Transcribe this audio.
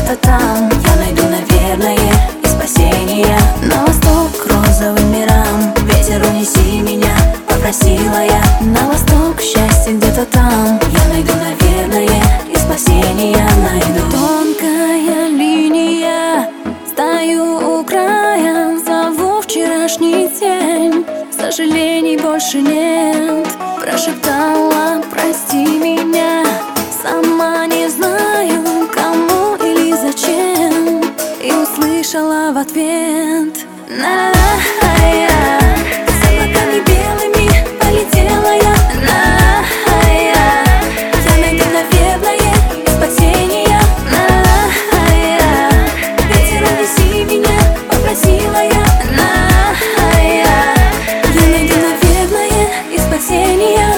где-то там. Я найду, наверное, и спасение. На восток к розовым мирам. Ветер, унеси меня, попросила я. На восток счастье где-то там. Я найду, наверное, и спасение найду. Тонкая линия, стою у края, зову вчерашний день. Сожалений больше нет. Прошептала, прости меня, сама не знаю, кому или зачем. И услышала в ответ: на-я. С облаками белыми полетела я. На-я. Я найду, наверное, спасение. На-я. Ветер, унеси меня, попросила я. На-я. Я найду, наверное, и спасение.